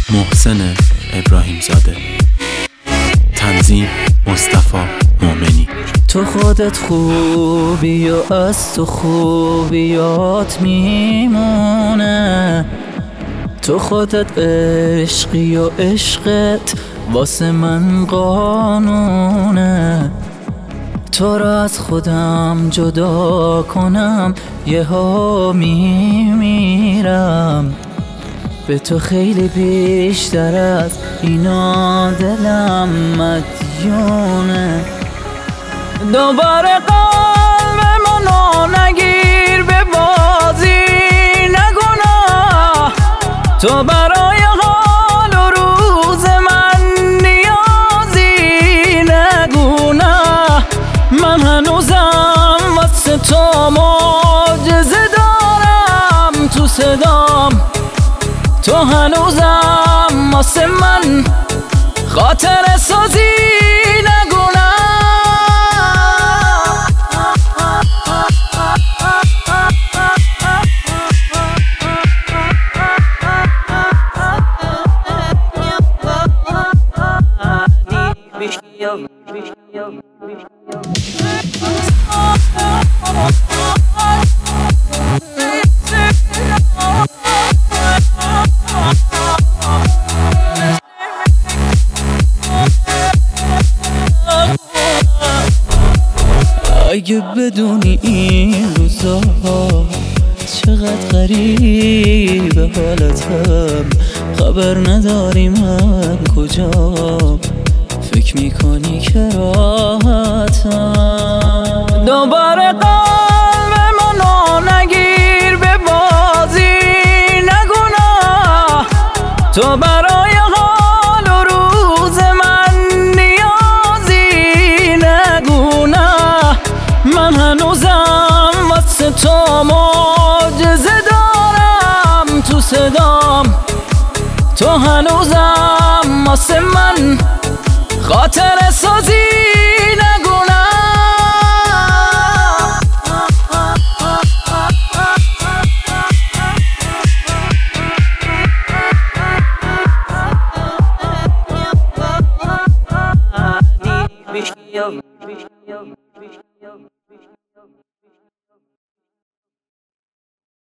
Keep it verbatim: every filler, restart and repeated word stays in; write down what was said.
محسن ابراهیم زاده. تنظیم مصطفی مومنی. تو خودت خوبی و از تو خوبیات میمونه، تو خودت عشقی و عشقت واسه من قانونه. تو را از خودم جدا کنم یه ها میمیرم، به تو خیلی بیشتر از اینا دلم مدیونه. دوباره قلب منو نگیر به بازی نگناه، تو برای حال و روز من نیازی نگناه. من هنوزم واسه تو معجزه دارم تو صدام، تو هنوزم واسه من خاطر سازی نگناه. اگه بدونی این روزا چقدر غریبه حالتم، خبر نداری من کجام، فکر میکنی که راحتم. دوباره قلب منو نگیر به بازی نگناه، تو برای حال و روز من نیازی نگناه. من هنوزم واسه تو معجزه دارم تو صدام، تو هنوزم واسه من خاطر سازی